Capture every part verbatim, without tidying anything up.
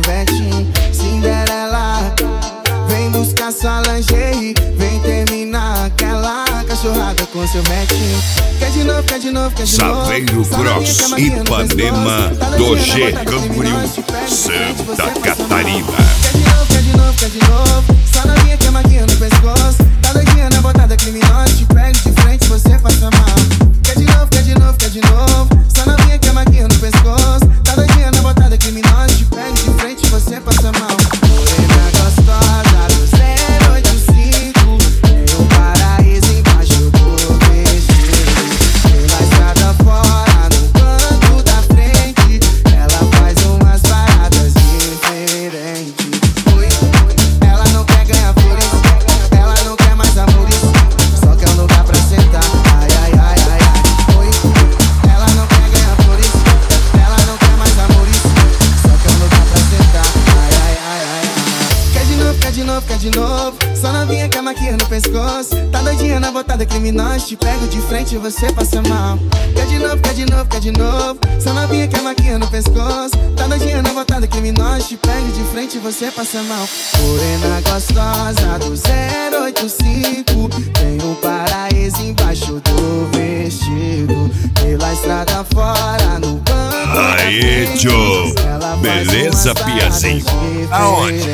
sorvete. Cinderela, vem buscar sua lingerie, vem terminar aquela cachorrada com sorvete. Quer de novo, quer de novo, quer de novo. Saveiro Gross, Ipanema, do G Camboriú, Santa Catarina. Quer de novo, quer de novo, quer de novo. Só novinha que é maquinha no pescoço. Tá doidinha na botada criminosa. Te pego de frente, você passa mal. Quer de novo, quer de novo, quer de novo. Só novinha que é maquinha no pescoço. Tá doidinha na botada criminosa. Te pego de frente, você passa mal. Morena gostosa do zero oito cinco. Tem um paraíso embaixo do vestido. Pela estrada fora, no banco da frente. Ela faz umas paradas diferentes. Oi, ela não quer ganhar flores, ela não quer mais amores, só quer um lugar pra sentar. Ai, ai, ai, ai, ai. Oi, ela não quer ganhar flores, ela não quer mais amores, só quer um lugar pra sentar. Ai, ai, ai, ai, ai. Quer de novo, quer de novo, quer de novo. Só novinha que é maquinha no pescoço. Tá doidinha na botada criminosa. Te pego de frente e você passa mal. Quer de novo, quer de novo, quer de novo. Só novinha que é maquinha no pescoço. Tá doidinha na botada criminosa. Te pego de frente e você passa mal. Morena gostosa do zero oito cinco. Tem um paraíso embaixo do vestido. Pela estrada fora, no banco. Aê, tio! Beleza, Piazinho? Aonde?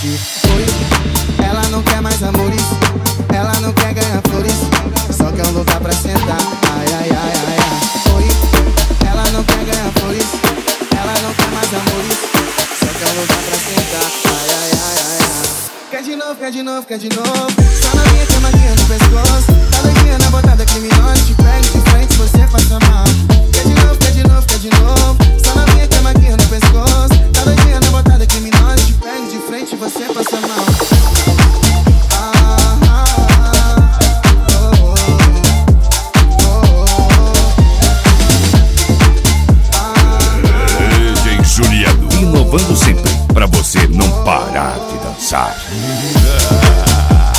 Oi, ela não quer mais amores, ela não quer ganhar flores, só quer um lugar pra sentar. Ai, ai, ai, ai, ai. Oi, ela não quer ganhar flores, ela não quer mais amores, só quer um lugar pra sentar. Ai, ai, ai, ai, ai. Quer de novo, quer de novo, quer de novo. Só novinha que é maquinha no pescoço. Tá doidinha na botada criminosa. Te pego de frente, você passa mal. Quer de novo, quer de novo, quer de novo. Só novinha que é maquinha no pescoço. Tá doidinha na botada criminosa. Te pego de frente, você passa mal. Inovando sempre, pra você não parar de dançar.